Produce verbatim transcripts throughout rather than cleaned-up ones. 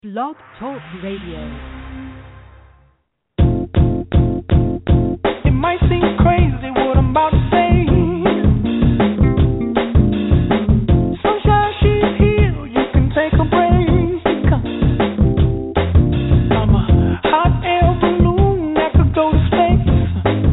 Blog Talk Radio. It might seem crazy what I'm about to say. Sunshine, she's here, you can take a break. I'm a hot air balloon that could go to space.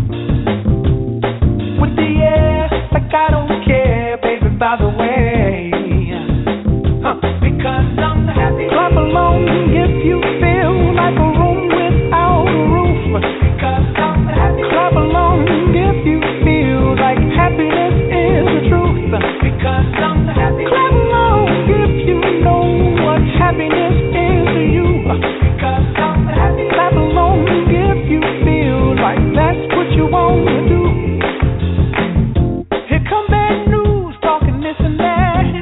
With the air, like I don't care, baby, by the way. Huh. Because I'm happy. Clap along if you feel like a room without a roof. Because I'm happy. Clap along if you feel like happiness is the truth. Because I'm happy. Clap along if you know what happiness is to you. Because I'm happy. Clap along if you feel like that's what you want to do. Here come bad news talking this and that.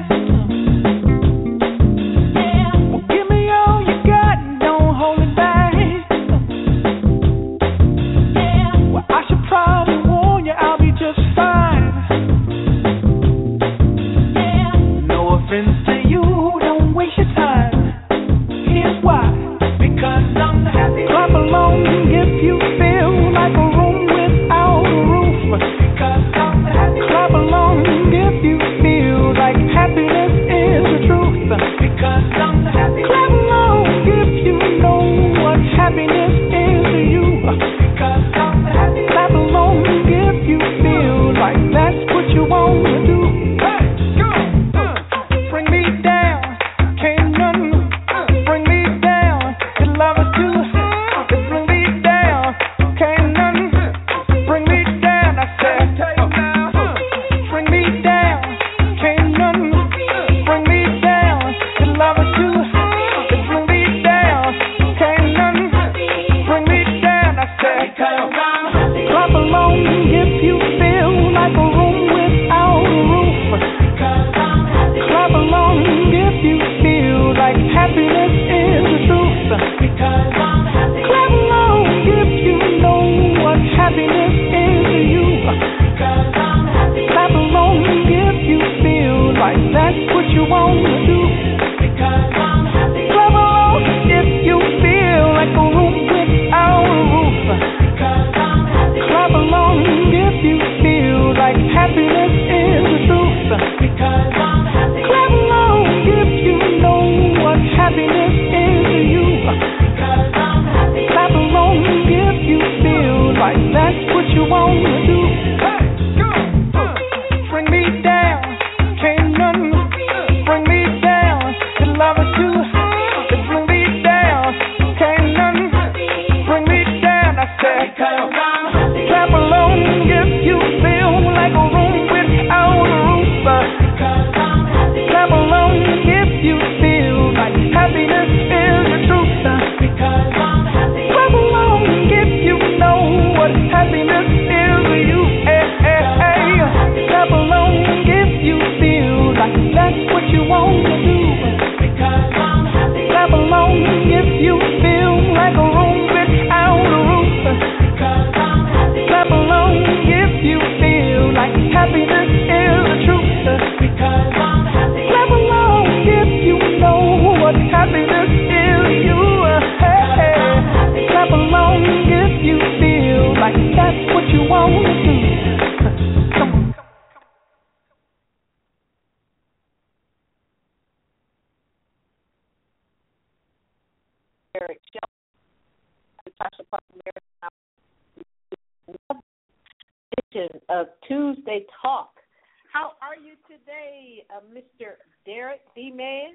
Of Tuesday Talk. How are you today, uh, Mister Derek D. Man?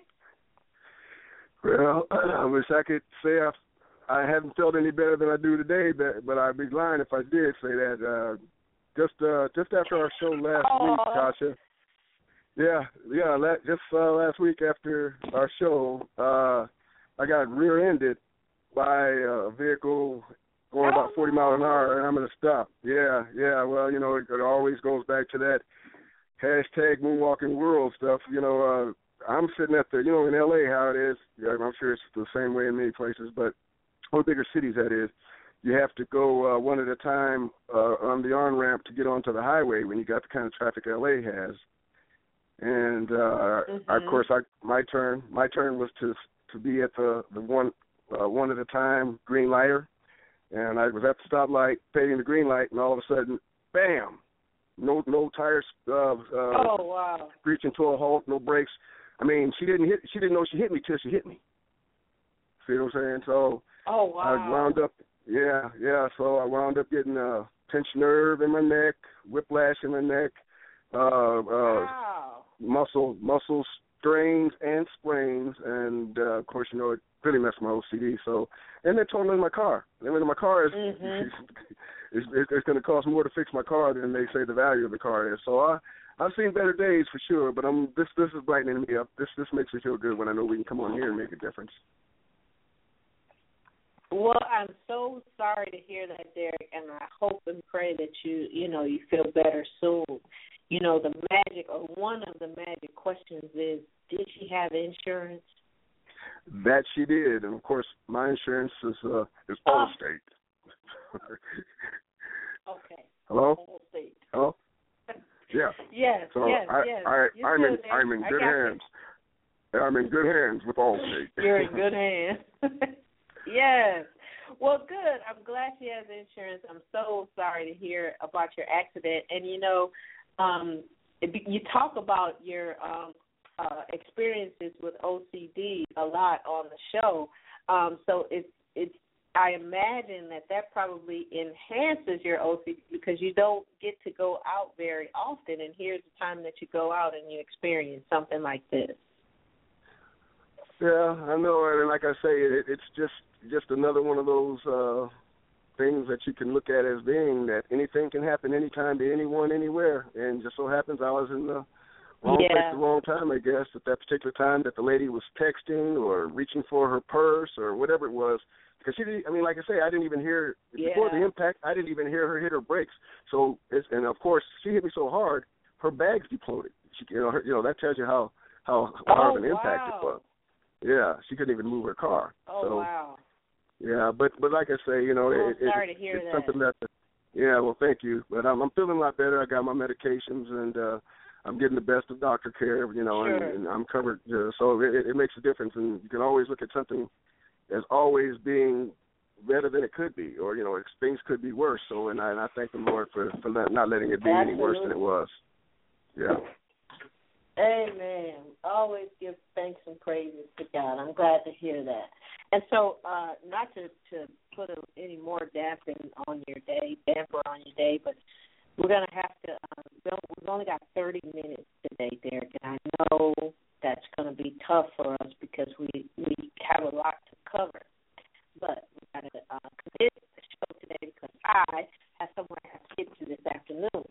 Well, I wish I could say I, I haven't felt any better than I do today, but, but I'd be lying if I did say that. Uh, just uh, just after our show last Aww. week, Tasha. Yeah, yeah, la- just uh, last week after our show, uh, I got rear-ended by a vehicle going about forty miles an hour, and I'm going to stop. Yeah, yeah, well, you know, it, it always goes back to that hashtag moonwalking world stuff. You know, uh, I'm sitting at the, you know, in L A how it is. Yeah, I'm sure it's the same way in many places, but all bigger cities, that is. You have to go uh, one at a time uh, on the on-ramp to get onto the highway when you got the kind of traffic L A has. And, uh, mm-hmm. of course, I, my turn my turn was to to be at the the one uh, one at a time green lighter, and I was at the stoplight, fading the green light, and all of a sudden, bam! No no tires uh, uh, oh wow! Reaching to a halt, no brakes. I mean, she didn't hit. She didn't know she hit me till she hit me. See what I'm saying? So oh wow! I wound up, yeah, yeah. So I wound up getting a pinched nerve in my neck, whiplash in my neck, uh, uh, wow. muscle muscle strains and sprains, and uh, of course, you know, it really messed my O C D. So, and they told me my car. I mean, my car is mm-hmm. it's, it's going to cost more to fix my car than they say the value of the car is. So I. I've seen better days for sure, but I'm this this is brightening me up. This this makes me feel good when I know we can come on here and make a difference. Well, I'm so sorry to hear that, Derek, and I hope and pray that you you know you feel better soon. You know, the magic or one of the magic questions is, did she have insurance? That she did, and of course my insurance is uh is oh. Allstate. Okay. Hello. Allstate. Hello. Yeah. Yes, so yes, I, yes. I, You're I'm in, there. I'm in good hands. You. I'm in good hands with Allstate. You're in good hands. Yes. Well, good. I'm glad she has insurance. I'm so sorry to hear about your accident. And, you know, um, you talk about your um, uh, experiences with O C D a lot on the show. Um, so it's it's. I imagine that that probably enhances your O C D because you don't get to go out very often, and here's the time that you go out and you experience something like this. Yeah, I know, and like I say, it, it's just just another one of those uh, things that you can look at as being that anything can happen anytime to anyone, anywhere, and just so happens I was in the wrong yeah. place at the wrong time, I guess, at that particular time that the lady was texting or reaching for her purse or whatever it was. Because she didn't, I mean, like I say, I didn't even hear, yeah. before the impact, I didn't even hear her hit her brakes. So, it's, and of course, she hit me so hard, her bags deploted. She, you know, her, you know, that tells you how, how oh, hard of an impact wow. it was. Yeah, she couldn't even move her car. Oh, so, wow. Yeah, but, but like I say, you know, well, it, sorry it, to hear it's that. something that, yeah, well, thank you. But I'm, I'm feeling a lot better. I got my medications, and uh, I'm getting the best of doctor care, you know, sure. and, and I'm covered. Uh, so it, it makes a difference, and you can always look at something as always being better than it could be, or, you know, things could be worse. So, and I, and I thank the Lord for, for not, not letting it be Absolutely. any worse than it was. Yeah. Amen. Always give thanks and praises to God. I'm glad to hear that. And so, uh, not to, to put a, any more dampen on your day, damper on your day, but we're going to have to, uh, we've only got thirty minutes today, Derek, and I know that's going to be tough for us because we, we have a lot to cover. But we've got to uh, commit the show today because I have somewhere I have to get to this afternoon.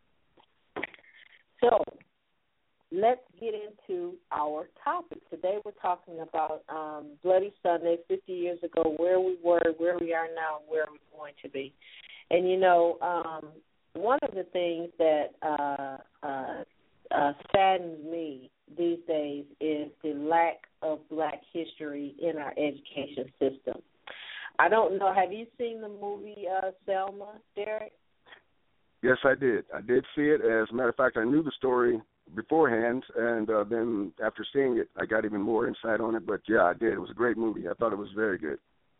So let's get into our topic. Today we're talking about um, Bloody Sunday, fifty years ago, where we were, where we are now, where we're going to be. And, you know, um, one of the things that uh, uh, uh, saddens me these days is the lack of black history in our education system. I don't know. Have you seen the movie uh, Selma, Derek? Yes, I did. I did see it. As a matter of fact, I knew the story beforehand, and uh, then after seeing it, I got even more insight on it. But, yeah, I did. It was a great movie. I thought it was very good.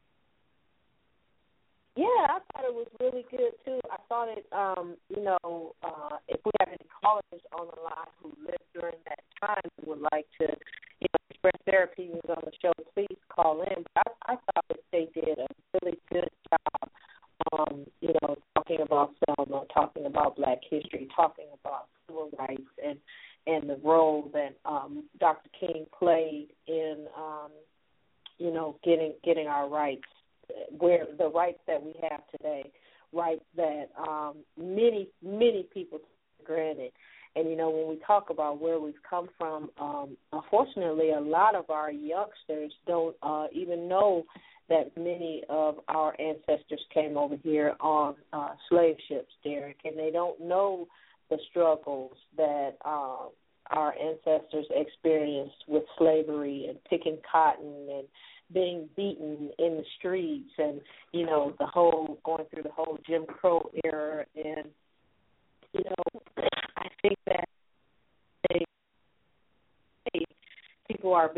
Yeah, I thought it was really good, too. I thought it, um, you know, uh, if we have any callers on the line who lived during that time who would like to, you know, express their opinions on the show, please call in. But I, I thought that they did a really good job, um, you know, talking about Selma, talking about black history, talking about civil rights and, and the role that um, Doctor King played in, um, you know, getting getting our rights, where the rights that we have today, rights that um, many, many people take for granted. And, you know, when we talk about where we've come from, um, unfortunately, a lot of our youngsters don't uh, even know that many of our ancestors came over here on uh, slave ships, Derek, and they don't know the struggles that uh, our ancestors experienced with slavery and picking cotton and being beaten in the streets and, you know, the whole, going through the whole Jim Crow era. And, you know, I think that they, people are being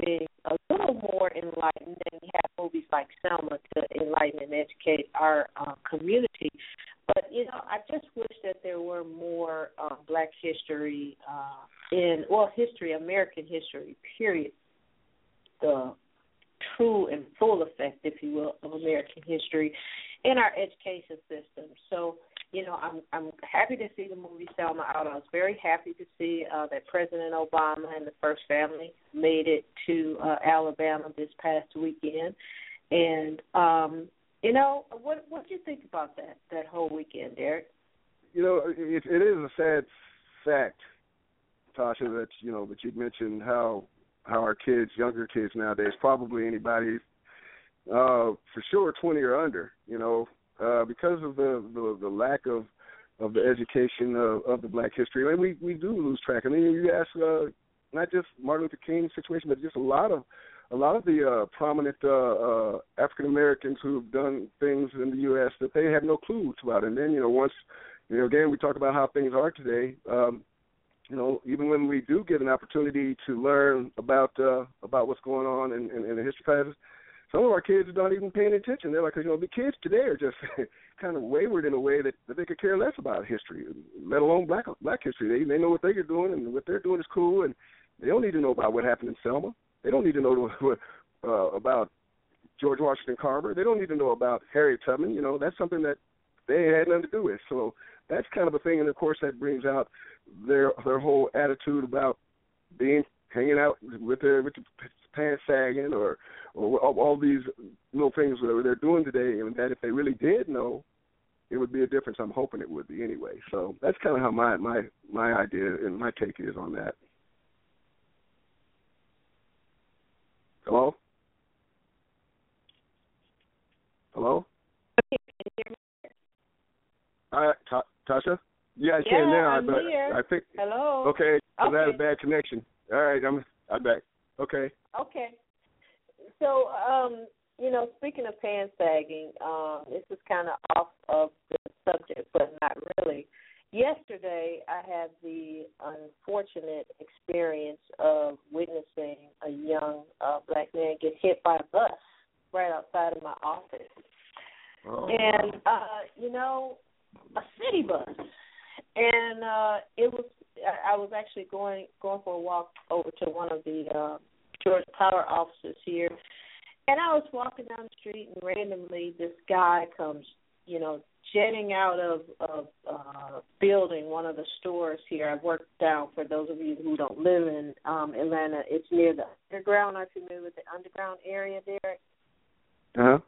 a little more enlightened, and we have movies like Selma to enlighten and educate our uh, community. But, you know, I just wish that there were more uh, black history uh, in, well, history, American history, period, the true and full effect, if you will, of American history in our education system. So, you know, I'm I'm happy to see the movie Selma out. I was very happy to see uh, that President Obama and the First Family made it to uh, Alabama this past weekend. And, um, you know, what what did you think about that, that whole weekend, Derek? You know, it, it is a sad fact, Tasha, that, you know, that you mentioned how how our kids, younger kids nowadays, probably anybody, uh, for sure twenty or under, you know, uh, because of the, the, the lack of, of the education of, of the black history. And we, we do lose track. I mean, you ask uh, not just Martin Luther King's situation, but just a lot of a lot of the uh, prominent uh, uh, African Americans who've done things in the U S that they have no clue about. And then, you know, once, you know, again, we talk about how things are today. Um, You know, even when we do get an opportunity to learn about uh, about what's going on in, in, in the history classes, some of our kids are not even paying attention. They're like, you know, the kids today are just kind of wayward in a way that, that they could care less about history, let alone black black history. They they know what they're doing, and what they're doing is cool, and they don't need to know about what happened in Selma. They don't need to know what, uh, about George Washington Carver. They don't need to know about Harriet Tubman. You know, that's something that they had nothing to do with. So that's kind of a thing, and of course that brings out their their whole attitude about being hanging out with their with the pants sagging or or all these little things that they're doing today, and that if they really did know, it would be a difference. I'm hoping it would be anyway. So that's kind of how my my my idea and my take is on that. Hello? Hello? All right, Ta- Tasha? Yeah, I yeah, can now. I'm but here. I think. Hello. Okay, I okay. had a bad connection. All right, I'm I'm back. Okay. Okay. So, um, you know, speaking of pants sagging, um, this is kind of off of the subject, but not really. Yesterday, I had the unfortunate experience of witnessing a young uh, black man get hit by a bus right outside of my office. Oh. And, uh, you know, a city bus. And uh, it was, I, I was actually going going for a walk over to one of the uh, Georgia Power offices here. And I was walking down the street, and randomly this guy comes, you know, jetting out of of uh, building one of the stores here. I work down, for those of you who don't live in um, Atlanta, it's near the underground. Are you familiar with the underground area there? Uh-huh.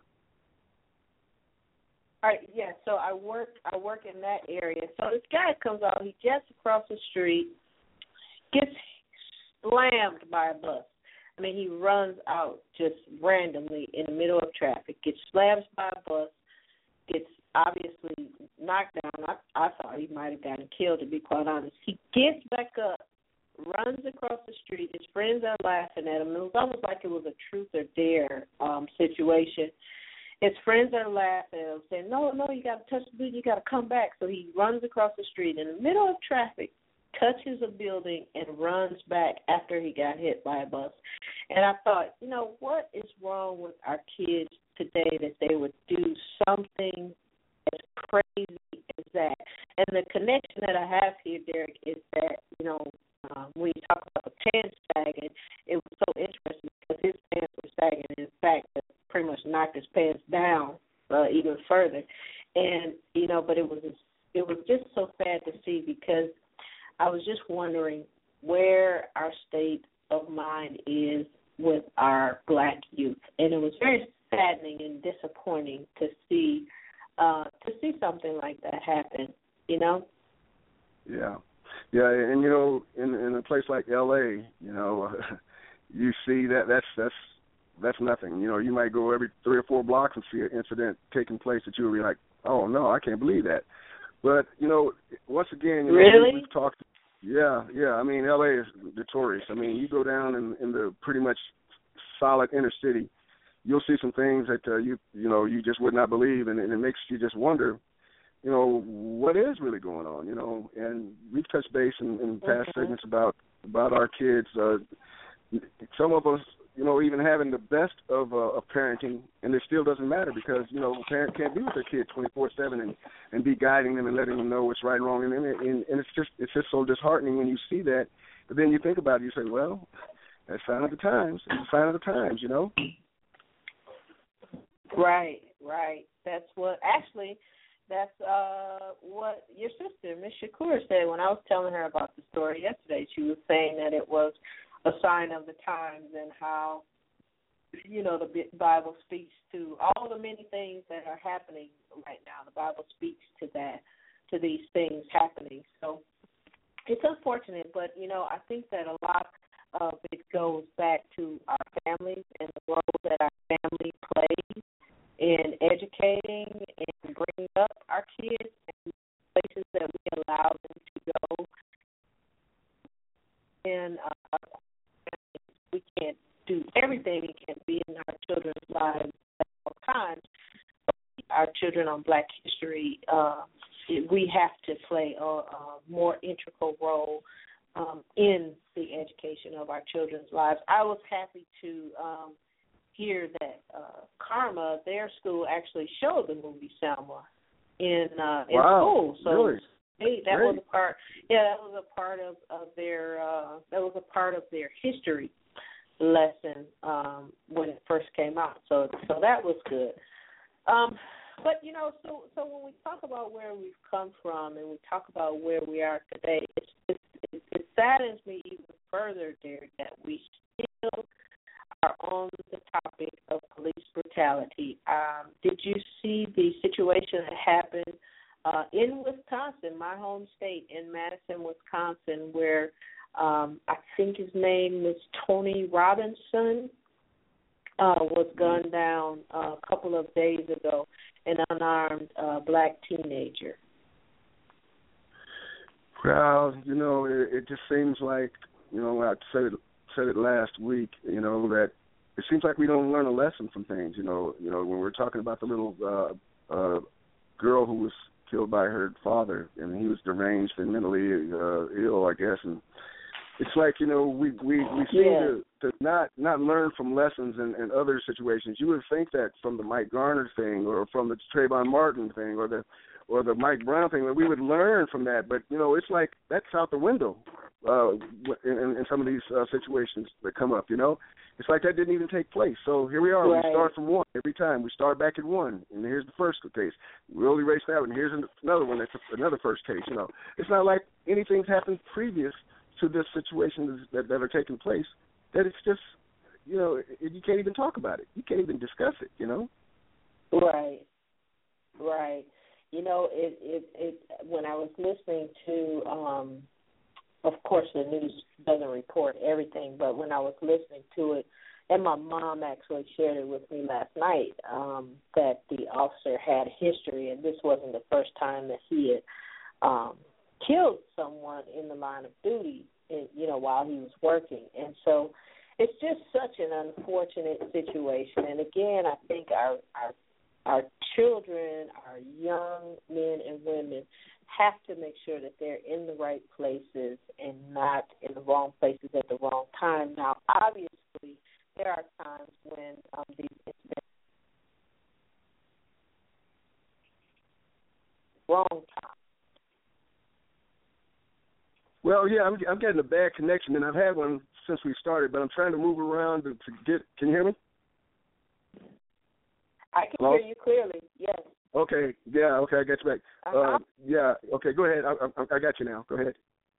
All right, yeah, so I work I work in that area. So this guy comes out, he jets across the street, gets slammed by a bus. I mean, he runs out just randomly in the middle of traffic, gets slammed by a bus, gets obviously knocked down. I, I thought he might have gotten killed, to be quite honest. He gets back up, runs across the street. His friends are laughing at him. It was almost like it was a truth or dare um, situation. His friends are laughing at him, saying, no, no, you got to touch the building, you got to come back. So he runs across the street in the middle of traffic, touches a building, and runs back after he got hit by a bus. And I thought, you know, what is wrong with our kids today that they would do something as crazy as that? And the connection that I have here, Derek, is that, you know, um, when you talk about the pants sagging, it was so interesting because his pants were sagging. In fact, it pretty much knocked his pants down uh, even further. And, you know, but it was it was just so sad to see, because I was just wondering where our state of mind is with our black youth. And it was very saddening and disappointing to see uh, to see something like that happen, you know? Yeah. Yeah, and, you know, in in a place like L A, you know, you see that that's that's that's nothing. You know, you might go every three or four blocks and see an incident taking place that you'll be like, oh, no, I can't believe that. But, you know, once again, you know, really? we've talked. Yeah, yeah. I mean, L A is notorious. I mean, you go down in, in the pretty much solid inner city, you'll see some things that, uh, you you know, you just would not believe, and, and it makes you just wonder, you know, what is really going on, you know. And we've touched base in, in past mm-hmm. segments about, about our kids. Uh, some of us, you know, even having the best of, uh, of parenting, and it still doesn't matter because, you know, a parent can't be with their kid twenty-four seven and, and be guiding them and letting them know what's right and wrong. And, and, and it's just it's just so disheartening when you see that. But then you think about it, you say, well, that's a sign of the times. It's a sign of the times, you know? Right, right. That's what, actually, that's uh, what your sister, Miss Shakur, said when I was telling her about the story yesterday. She was saying that it was a sign of the times and how, you know, the Bible speaks to all the many things that are happening right now. The Bible speaks to that, to these things happening. So it's unfortunate, but, you know, I think that a lot of it goes back to our families and the role that our family plays in educating and bringing up our kids and places that we allow them to go. And uh, we can't do everything we can be in our children's lives at all times. Our children on Black History, uh, we have to play a, a more integral role um, in the education of our children's lives. I was happy to um, hear that uh, Karma, their school, actually showed the movie Selma in uh, in wow. school. So really? Hey, that Great. was a part. Yeah, that was a part of, of their. Uh, that was a part of their history lesson um, when it first came out. So, so that was good. Um, but you know, so so when we talk about where we've come from and we talk about where we are today, it's, it's, it, it saddens me even further, Derek, that we still are on the topic of police brutality. Um, did you see the situation that happened Uh, in Wisconsin, my home state, in Madison, Wisconsin, where um, I think his name was Tony Robinson, uh, was gunned down uh, a couple of days ago, an unarmed uh, Black teenager. Well, you know, it, it just seems like, you know, I said it, said it last week, you know, that it seems like we don't learn a lesson from things, you know. You know, when we're talking about the little uh, uh, girl who was killed by her father, and he was deranged and mentally uh, ill, I guess. And it's like, you know, we we, we seem yeah. to, to not, not learn from lessons in, in other situations. You would think that from the Mike Garner thing or from the Trayvon Martin thing or the or the Mike Brown thing, that we would learn from that. But, you know, it's like that's out the window uh, in, in some of these uh, situations that come up, you know. It's like that didn't even take place. So here we are. Right. We start from one every time. We start back at one, and here's the first case. We'll erase that one. Here's another one. That's another first case. You know, it's not like anything's happened previous to this situation that, that are taking place. That it's just, you know, you can't even talk about it. You can't even discuss it. You know. Right. Right. You know, it it, it when I was listening to. Um, Of course, the news doesn't report everything, but when I was listening to it, and my mom actually shared it with me last night, um, that the officer had history, and this wasn't the first time that he had um, killed someone in the line of duty, in, you know, while he was working. And so it's just such an unfortunate situation. And again, I think our our, our children, our young men and women, have to make sure that they're in the right places and not in the wrong places at the wrong time. Now, obviously, there are times when um, these incidents wrong time. Well, yeah, I'm, I'm getting a bad connection, and I've had one since we started, but I'm trying to move around to, to get. Can you hear me? I can Hello? hear you clearly. Yes. Okay. Yeah. Okay. I got you back. Uh-huh. Uh, yeah. Okay. Go ahead. I, I, I got you now. Go ahead.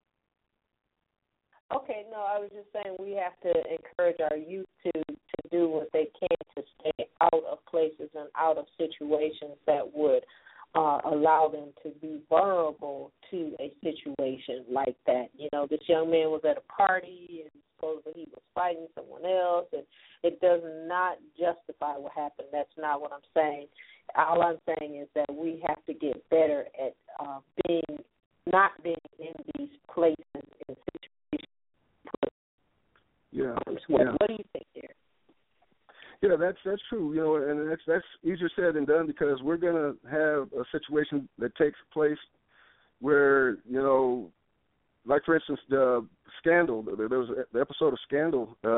Okay. No, I was just saying we have to encourage our youth to, to do what they can to stay out of places and out of situations that would uh, allow them to be vulnerable to a situation like that. You know, this young man was at a party and supposedly he was fighting someone else, and it does not justify what happened. That's not what I'm saying. All I'm saying is that we have to get better at uh, being, not being in these places and situations. Yeah. What, yeah. what do you think there? Yeah, that's that's true. You know, and that's that's easier said than done because we're gonna have a situation that takes place where, you know, like for instance the Scandal. There was the episode of Scandal uh,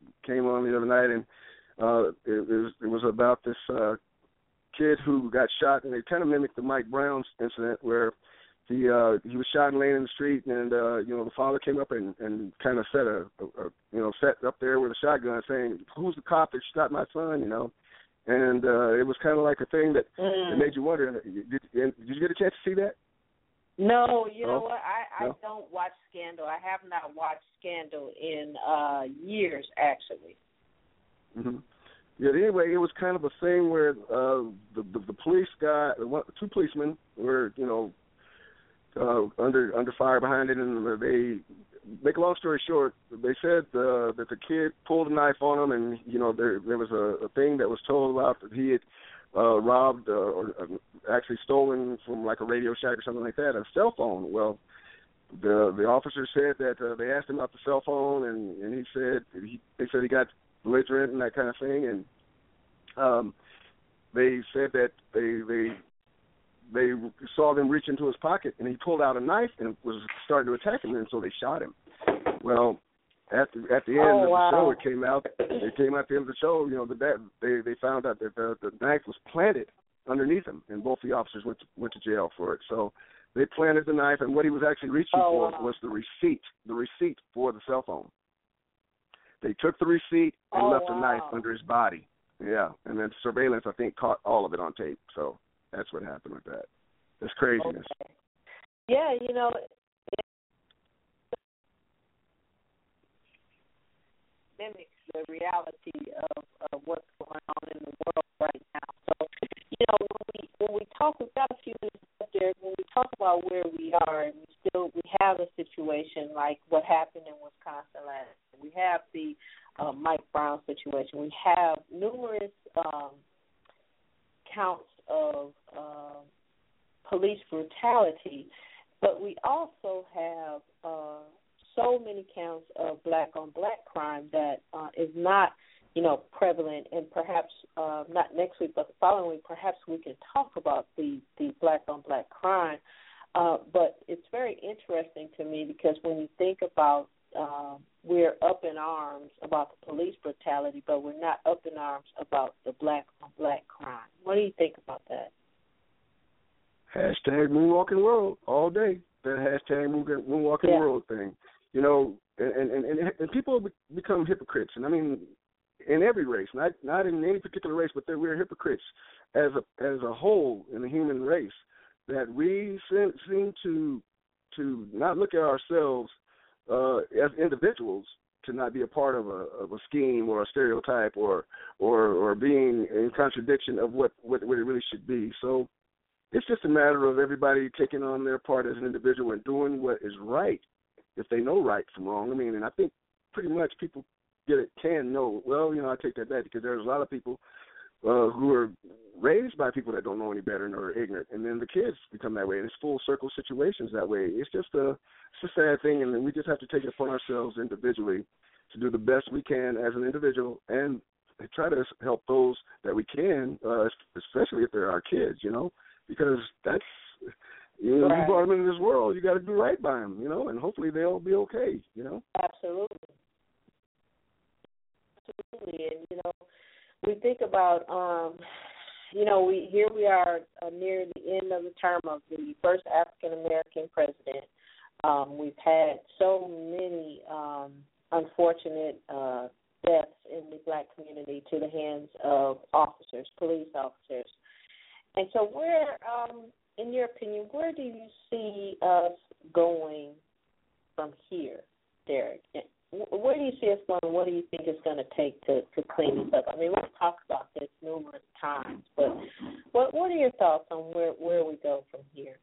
came on the other night, and uh, it, it, was, it was about this uh, kid who got shot, and it kind of mimicked the Mike Brown incident where he uh, he was shot and laying in the street, and uh, you know the father came up and, and kind of set a, a, a you know sat up there with a shotgun, saying, "Who's the cop that shot my son?" You know, and uh, it was kind of like a thing that, mm. that made you wonder. Did, did you get a chance to see that? No, you know oh? what? I, I no? don't watch Scandal. I have not watched Scandal in uh, years, actually. Mm-hmm. Yeah. Anyway, it was kind of a thing where uh, the, the the police guy, two policemen were you know. Uh, under under fire behind it, and they make a long story short, they said uh, that the kid pulled a knife on him, and you know there there was a, a thing that was told about that he had uh, robbed uh, or uh, actually stolen from like a Radio Shack or something like that, a cell phone. Well, the the officer said that uh, they asked him about the cell phone, and, and he said he they said he got belligerent and that kind of thing, and um, they said that they they. They saw them reach into his pocket, and he pulled out a knife and was starting to attack him, and so they shot him. Well, at the at the end oh, of the wow. show, it came out. It came out at the end of the show. You know, that they they found out that the, the knife was planted underneath him, and both the officers went to, went to jail for it. So they planted the knife, and what he was actually reaching oh, for wow. was the receipt, the receipt for the cell phone. They took the receipt and oh, left wow. the knife under his body. Yeah, and then surveillance, I think, caught all of it on tape. So that's what happened with that. It's craziness. Okay. Yeah, you know, it mimics the reality of, of what's going on in the world right now. So, you know, when we when we talk, we've got a few minutes up there. When we talk about where we are, and we still we have a situation like what happened in Wisconsin last year. We have the uh, Mike Brown situation. We have numerous um, counts of uh, police brutality, but we also have uh, so many counts of black-on-black crime that uh, is not, you know, prevalent, and perhaps uh, not next week, but the following week, perhaps we can talk about the, the black-on-black crime. Uh, but it's very interesting to me because when you think about uh, we're up in arms about the police brutality, but we're not up in arms about the black-on-black crime. What do you think about that? Hashtag moonwalking world all day. That hashtag moonwalking yeah. world thing. You know, and, and, and, and people become hypocrites. And I mean, in every race, not not in any particular race, but that we're hypocrites as a as a whole in the human race. That we seem, seem to to not look at ourselves uh, as individuals, to not be a part of a of a scheme or a stereotype or or, or being in contradiction of what, what, what it really should be. So it's just a matter of everybody taking on their part as an individual and doing what is right, if they know right from wrong. I mean, and I think pretty much people get it, can know, well, you know, I take that back because there's a lot of people uh, who are raised by people that don't know any better and are ignorant, and then the kids become that way, and it's full circle situations that way. It's just a, it's a sad thing, and we just have to take it upon ourselves individually to do the best we can as an individual and try to help those that we can, uh, especially if they're our kids, you know. Because that's, you know, right. you brought them into this world, you got to do right by them, you know, and hopefully they'll be okay, you know. Absolutely. Absolutely. And, you know, we think about, um, you know, we here we are uh, near the end of the term of the first African-American president. Um, we've had so many um, unfortunate uh, deaths in the black community to the hands of officers, police officers. And so where, um, in your opinion, where do you see us going from here, Derek? Where do you see us going? What do you think it's going to take to, to clean this up? I mean, we've talked about this numerous times, but what what are your thoughts on where, where we go from here?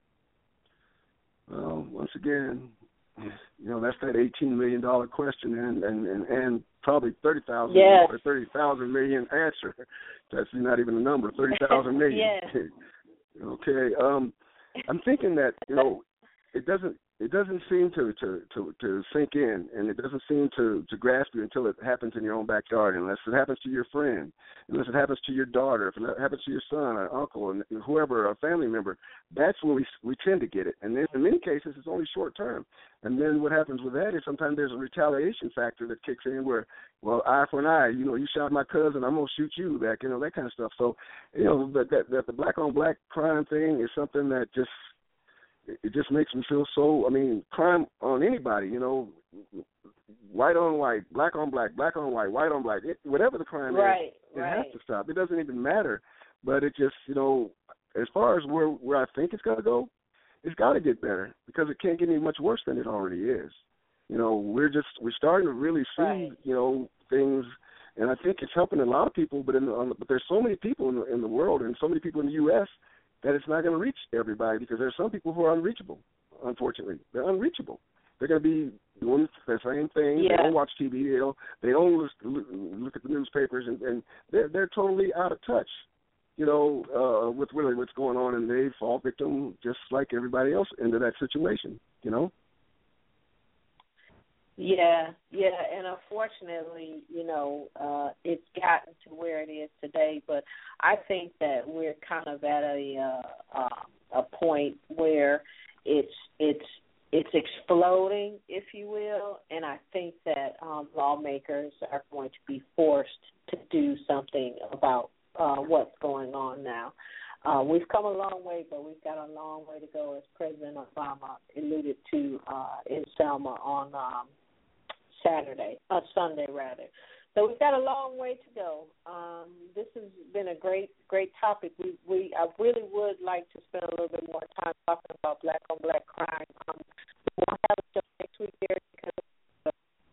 Well, once again, you know, that's that eighteen million dollars question and, and, and, and probably thirty thousand yes. or thirty thousand million answer. That's not even a number, thirty thousand million. yes. Okay. Um, I'm thinking that, you know, it doesn't it doesn't seem to, to, to, to sink in, and it doesn't seem to, to grasp you until it happens in your own backyard, unless it happens to your friend, unless it happens to your daughter, if it happens to your son or uncle and whoever, a family member. That's when we we tend to get it. And then in many cases, it's only short term. And then what happens with that is sometimes there's a retaliation factor that kicks in where, well, eye for an eye, you know, you shot my cousin, I'm going to shoot you back, you know, that kind of stuff. So, you know, that, that, that the black-on-black crime thing is something that just, it just makes me feel so, I mean, crime on anybody, you know, white on white, black on black, black on white, white on black, it, whatever the crime right, is, it right. has to stop. It doesn't even matter. But it just, you know, as far as where, where I think it's going to go, it's got to get better because it can't get any much worse than it already is. You know, we're just, we're starting to really see, right. you know, things, and I think it's helping a lot of people, but, in the, on the, but there's so many people in the, in the world and so many people in the U S that it's not going to reach everybody because there's some people who are unreachable, unfortunately. They're unreachable. They're going to be doing the same thing. Yeah. They don't watch T V. They don't, they don't look at the newspapers, and, and they're, they're totally out of touch, you know, uh, with really what's going on, and they fall victim just like everybody else into that situation, you know? Yeah, yeah, and unfortunately, you know, uh, it's gotten to where it is today. But I think that we're kind of at a uh, uh, a point where it's it's it's exploding, if you will, and I think that um, lawmakers are going to be forced to do something about uh, what's going on now. Uh, we've come a long way, but we've got a long way to go, as President Obama alluded to uh, in Selma on um, Saturday, uh, Sunday rather. So we've got a long way to go. Um, this has been a great, great topic. We, we, I really would like to spend a little bit more time talking about black on black crime. Um, we won't have a show next week, Derek, because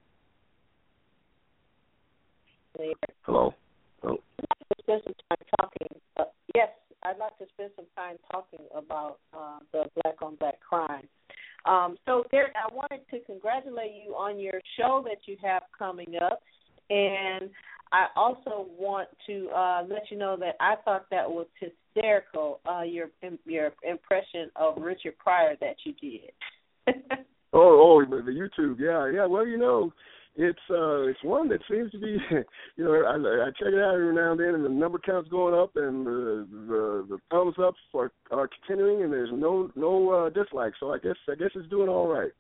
Hello. Oh. I'd like to spend some time talking. Uh, yes, I'd like to spend some time talking about uh, the black on black crime. Um, so, Derek, I wanted to congratulate you on your show that you have coming up, and I also want to uh, let you know that I thought that was hysterical, uh, your your impression of Richard Pryor that you did. oh, oh, the YouTube, yeah, yeah. Well, you know, it's uh, it's one that seems to be, you know, I, I check it out every now and then, and the number count's going up, and the the, the thumbs ups are, are continuing, and there's no no uh, dislikes. So I guess I guess it's doing all right.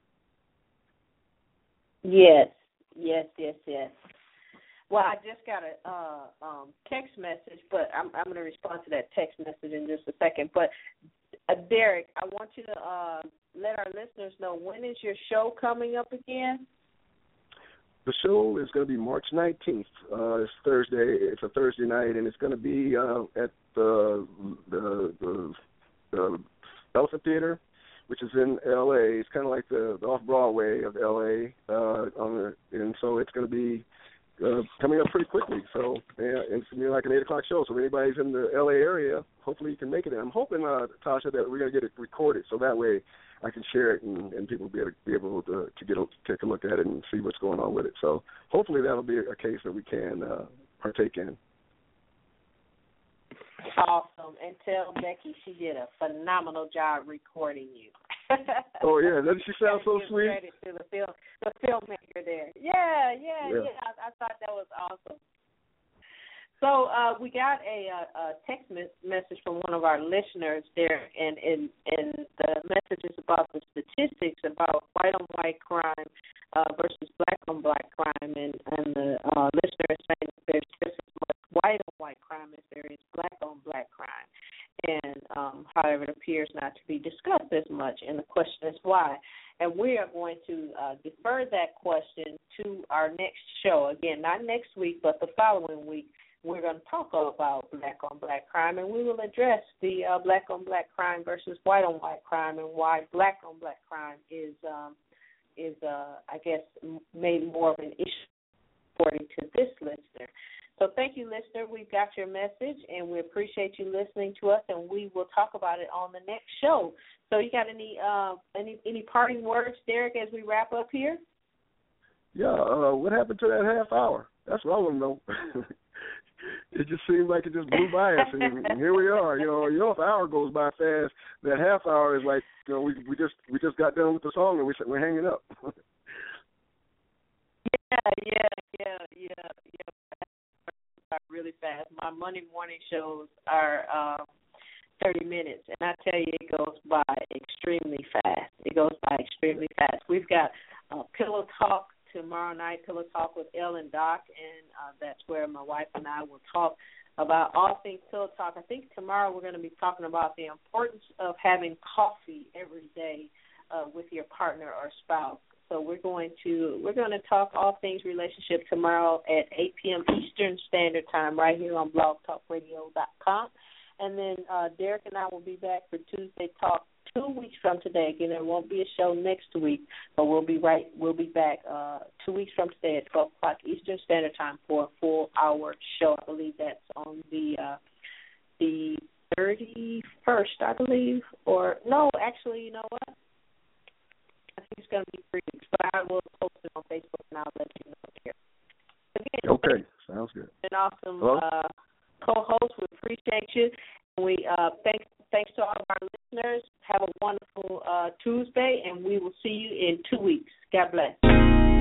Yes, yes, yes, yes. Well, I just got a uh, um, text message, but I'm I'm going to respond to that text message in just a second. But uh, Derek, I want you to uh, let our listeners know, when is your show coming up again? The show is going to be March nineteenth. Uh, it's Thursday. It's a Thursday night, and it's going to be uh, at the, the the the Elephant Theater, which is in L A. It's kind of like the, the off-Broadway of L A. Uh, on the, and so it's going to be uh, coming up pretty quickly. So yeah, it's going to be like an eight o'clock show. So if anybody's in the L A area, hopefully you can make it. And I'm hoping, uh, Tasha, that we're going to get it recorded, so that way I can share it, and, and people will be able, be able to, to get a, take a look at it and see what's going on with it. So hopefully that'll be a case that we can uh, partake in. Awesome. And tell Becky she did a phenomenal job recording you. Oh, yeah. Doesn't she sound so give sweet? Credit to the, film, the filmmaker there. Yeah, yeah, Yeah. yeah. I, I thought that was awesome. So uh, we got a, a, a text me- message from one of our listeners there, and, and, and the message is about the statistics about white-on-white crime uh, versus black-on-black crime, and, and the uh, listener is saying that there's just as much white-on-white crime as there is black-on-black crime, and um, however, it appears not to be discussed as much, and the question is why. And we are going to uh, defer that question to our next show. Again, not next week, but the following week. We're going to talk about black-on-black crime, and we will address the uh, black-on-black crime versus white-on-white crime, and why black-on-black crime is, um, is uh, I guess, made more of an issue according to this listener. So thank you, listener. We've got your message, and we appreciate you listening to us, and we will talk about it on the next show. So you got any uh, any any parting words, Derek, as we wrap up here? Yeah, uh, what happened to that half hour? That's what I want to know. it just seemed like it just blew by us, and, and here we are. You know, you know, if an hour goes by fast, that half hour is like, you know, we we just we just got done with the song and we we're hanging up. yeah, yeah, yeah, yeah, yeah. Really fast. My Monday morning shows are um, thirty minutes, and I tell you, it goes by extremely fast. It goes by extremely fast. We've got uh, Pillow Talk tomorrow night, Pillow Talk with Elle and Doc, and uh, that's where my wife and I will talk about all things Pillow Talk. I think tomorrow we're going to be talking about the importance of having coffee every day uh, with your partner or spouse. So we're going to we're going to talk all things relationship tomorrow at eight p.m. Eastern Standard Time right here on blog talk radio dot com. And then uh, Derek and I will be back for Tuesday Talk two weeks from today. Again, there won't be a show next week, but we'll be right. We'll be back uh, two weeks from today at twelve o'clock Eastern Standard Time for a full hour show. I believe that's on the uh, the thirty-first, I believe, or no, actually, you know what? I think it's going to be three weeks, but I will post it on Facebook and I'll let you know here. Again, okay, sounds good. An awesome uh, co-host. We appreciate you. We uh, thanks thanks to all of our listeners. Have a wonderful uh, Tuesday, and we will see you in two weeks. God bless.